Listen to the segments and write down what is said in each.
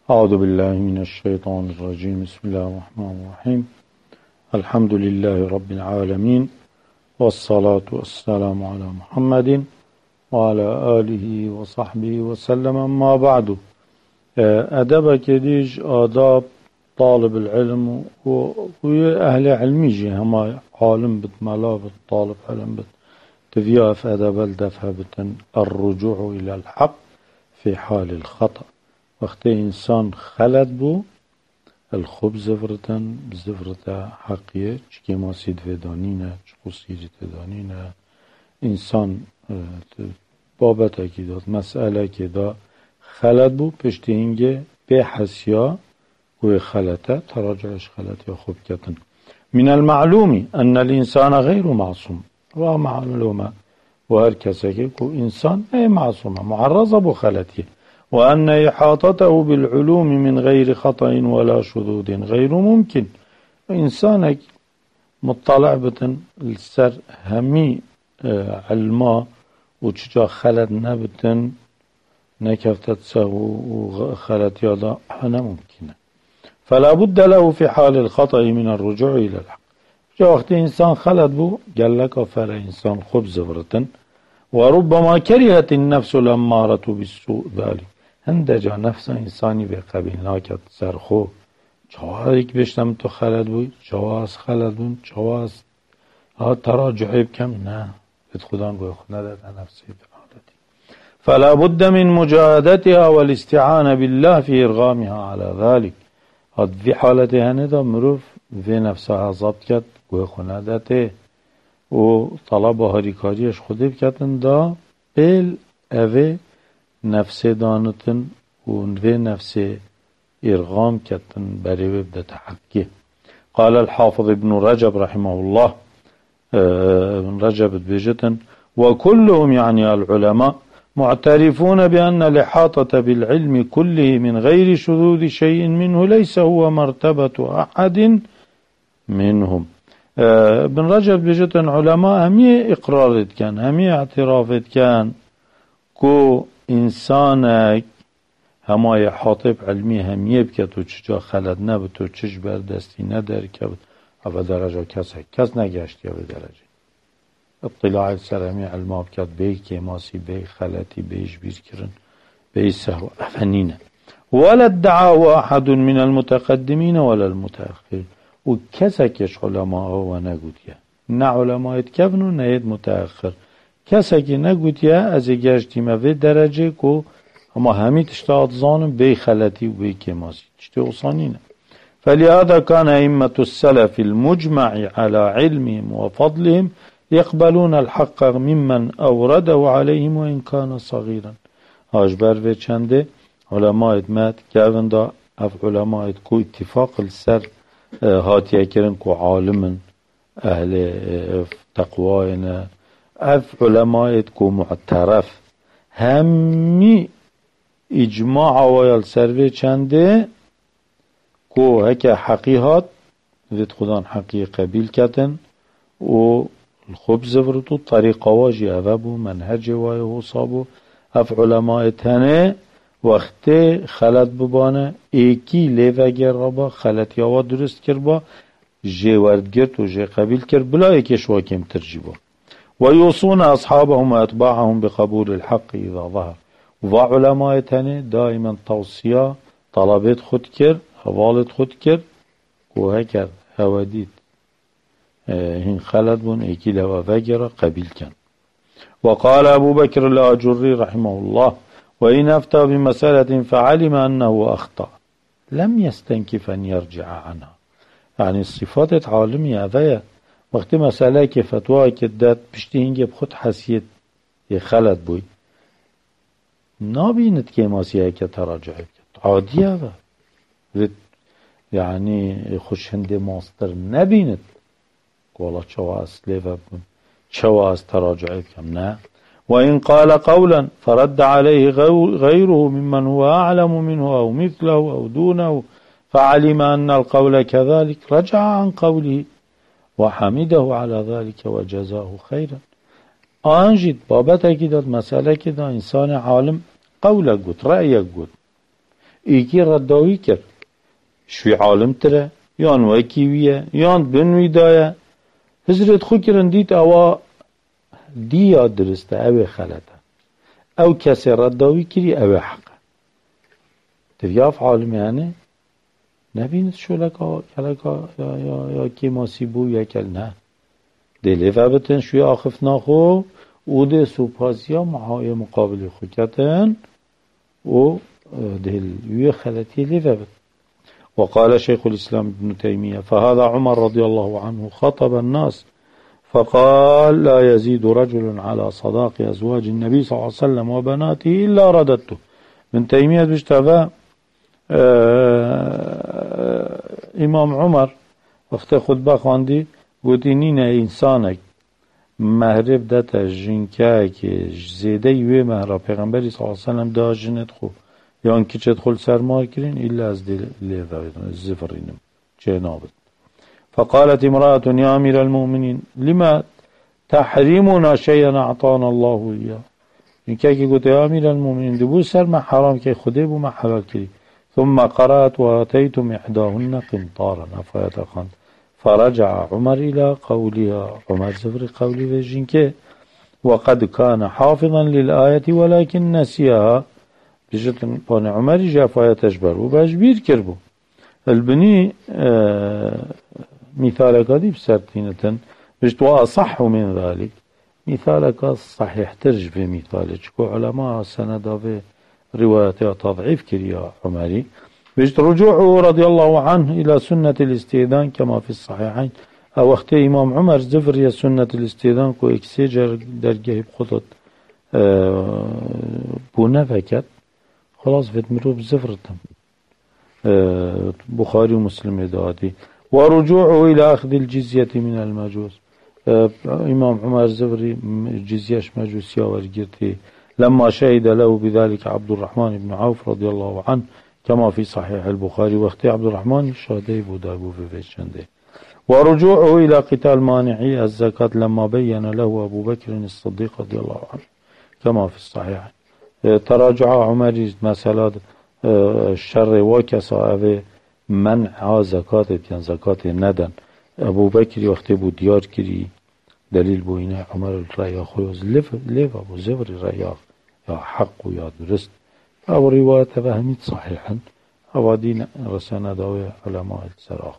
أعوذ بالله من الشيطان الرجيم. بسم الله الرحمن الرحيم. الحمد لله رب العالمين، والصلاة والسلام على محمد وعلى آله وصحبه وسلم. ما بعد، أدب كديج آداب طالب العلم وأهل علمي هما عالم بتملا طالب علم بت تفيا في أدب الدفع الرجوع إلى الحق في حال الخطأ. وقت إنسان خلد بو الخبز زفرتن بزفرتا حقیه چکی ما سید ودانینه چکو سیجت ودانینه انسان بابت اکی داد مسئله که دا خلد بو پشت اینگه به حسیا و خلطه تراجعش خلط یا خوب کتن. من المعلومی ان الانسان غیر معصوم و معلومه و هر کسی که انسان ای معصومه معرضه بو خلطیه وأن إحاطته بالعلوم من غير خطأ ولا شذوذ غير ممكن. إنسانك مطلع بتن السر همي علما وچجا خلد نبتن نكفتت سهو وخلد يادا أنا ممكنة. فلا بد له في حال الخطأ من الرجوع إلى الحق. جا وقت إنسان خلد بو قال لك فلا إنسان خبز برتن وربما كرهت النفس الأمارة بالسوء ذلك. هنده جا نفس انسانی به قبیل ناکد سرخو جواز بشتم تو خلد بوی جواز خلد بون جواز تراجعی بکم نه بید خودان گوی خود نداد نفسی عادتی. فلا بد من مجاهدتها والاستعانة بالله في إرغامها على ذلك. هاد في حالته هنده مروف في نفسها ضبط کد گوی خود نداده و طلب و هریکاریش خودی بکتن دا بیل اوه نفس دانتن و نفس إرغام كتن بري ببدأ تحقيه. قال الحافظ ابن رجب رحمه الله ابن رجب بيجتن وكلهم يعني العلماء معترفون بأن الإحاطة بالعلم كله من غير شذوذ شيء منه ليس هو مرتبة أحد منهم. ابن رجب بيجتن علماء همي إقرارت كان همي اعترافت كان كو انسانك همای حاطب علمی همیه بکد و چجا خلد نبود و چش بردستی ندر که او درجه کس نگشتی او درجه اطلاع سر همی علما بکد بی کماسی بی خلطی بیش بیر کرن بی سهو افنینه ولا ادعا احد من المتقدمین ولا المتأخرین و کسکش علماء و نگودیه نه علماء اتکبن و نه متأخر کسی که نگوتیه از گشتیم و درجه که اما همین تشتاد زانم بی خلطی و بی کماسی تشتی اصانینه. فلهذا كان أئمة السلف المجمع على علمهم وفضلهم يقبلون الحق ممن أورده عليهم وإن كان صغيرا. هاجبر و چنده علماء ادمت گوند اف علماء کو اتفاق السر هاتیه کرن کو عالمن اهل تقواینا اف علماء کو معترف همی اجماع ویل سروی چنده کو هکه حقیقات وید خودان حقی قبیل کتن و الخبز ورتو طریقه واجی اوابو منهج وای حسابو اف علماء تنه وقت خلط ببانه ایکی لیوگر رابا خلطی آوا درست کر با جه وردگرد و جه قبیل کر بلا ایکش واکم ترجیبا ويوصون أصحابهم وأتباعهم بقبول الحق إذا ظهر. وعلماء تاني دائما توصية طلبت خود كر حوالت خود كر وهكر هوديت هن خلد بون ايكي لوا فجر قبيل كان. وقال أبو بكر الآجري رحمه الله وإن أفتى بمسألة فعلم أنه أخطأ لم يستنكف أن يرجع عنها. يعني الصفات عالمية هذا وقت مسئله که فتوای که داد پشتی اینگه بخود حسیت یه خلط بوی نابیند که ماسیه که تراجعه کرد عادیه و یعنی خوشنده ماستر نبیند که والا چه اصله و چه از تراجعه کم نه و این قال قولا فرد عليه غيره ممن هو أعلم منه أو مثله أو دونه فعلم أن القول كذلك رجع عن قوله وحمده على ذلك وجزاه خيرا. آنجید بابت اکی داد مسئله که دا انسان عالم قوله گود رأیه گود ایکی رداوی کرد شوی عالم تره یان وکیویه یان بنوی دایه حضرت خو کرن دید اوا دی یا درسته اوه خلطه او کسی رداوی کری اوه حقه دریاف عالم یعنی نبینید شو لکا یا کی ماسی بو یا کل نه دلی فبتن شوی آخف ناخو او ده سوپازیا محای مقابل خو کتن و دل يو خلتي لفبت. وقال شيخ الإسلام ابن تيمية فهذا عمر رضي الله عنه خطب الناس فقال لا يزيد رجل على صداق أزواج النبي صلى الله عليه وسلم وبناته إلا رددته. من تيمية بيشتغى إمام عمر وقت خطبه خواندی گوتی نینه انسانک مهرب دتا جنکه که زیده یوی مهرب پیغمبری صلی اللہ علیہ وسلم دا جنت خو یا انکی چه دخل سرمار کرین إلا از زفرینم جنابت. فقالت امرأة يا أمير المؤمنين لما تحريمنا شيئا أعطانا الله إياه. انکه که گوتی یا أمير المؤمنين دبو سر ما حرام که خوده بو ما حلال کری. ثم قرأت وآتيتم إحداهن قنطارا أفايت خاند فرجع عمر إلى قولها عمر زفر قولي وجنكه وقد كان حافظا للآية ولكن نسيها بجد بان عمر جاء فايت أجبر وبأجبير كربو البني مثالك هذه بسرتينة بجد وأصح من ذلك مثالك صحيح ترج في مثالك كو علماء سندا في رواية تضعيف كريا عمري بجد رجوعه رضي الله عنه إلى سنة الاستئذان كما في الصحيحين أو وقت إمام عمر زفر يا سنة الاستئذان كو اكسيجر درجه بخطط بونا فكت خلاص فت مروب زفرتم بخاري ومسلم دادي ورجوعه إلى أخذ الجزية من المجوس إمام عمر زفري جزيش مجوسيا ورقرتي لما شهد له بذلك عبد الرحمن بن عوف رضي الله عنه كما في صحيح البخاري وقت عبد الرحمن الشهدي بودابو في فيشنده. ورجوعه إلى قتال مانعي الزكاة لما بين له أبو بكر الصديق رضي الله عنه كما في الصحيح. تراجع عمر مسألة الشر وكسا منع زكاة يعني زكاة ندن أبو بكر وقت بو ديار كري دليل بوينه عمر الرأي خوز لف أبو زبر الرأي يا حق ويا درست أو رواية فهمت صحيحا أو دين رسنا داوي علماء السراخ.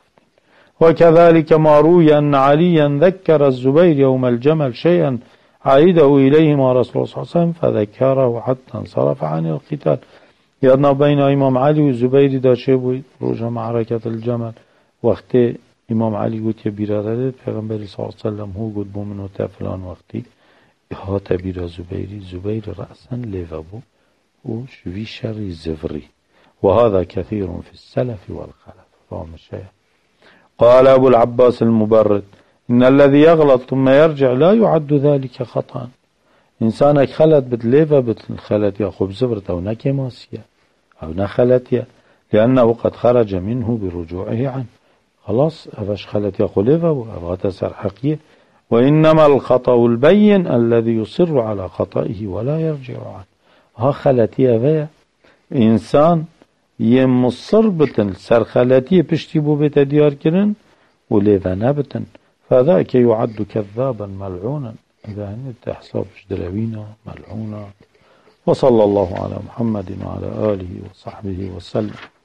وكذلك ما روي أن عليا ذكر الزبير يوم الجمل شيئا عيده إليه مع رسول الله صلى الله عليه وسلم فذكره حتى انصرف عن القتال. يدنا بين إمام علي والزبير دا شبه روجه معركة الجمل وقت إمام علي قلت يا برادرت پیغمبر صلى الله عليه وسلم هو قد بومنو تفلان وقتي هات بيرا زبير رأسا لفبو وشوي شر الزفري وهذا كثير في السلف والخلف. فهم الشيء قال أبو العباس المبرد إن الذي يغلط ثم يرجع لا يعد ذلك خطأ. إنسانك خلت بتليفة بتخلت يا خب زفرت أو نكماسية أو نخلتيا لأنه قد خرج منه برجوعه عنه خلاص أفش خلت يا خليفة وأبغى تسر حقية. وإنما الخطأ البين الذي يصر على خطئه ولا يرجع عنه. ها خلتي أفيا إنسان يمصر بتن سر خلتي بشتي بو بيت ديار كرن وليفا نبتن فذاك يعد كذابا ملعونا. إذا هنت حساب دلوينا ملعونا. وصلى الله على محمد وعلى آله وصحبه وسلم.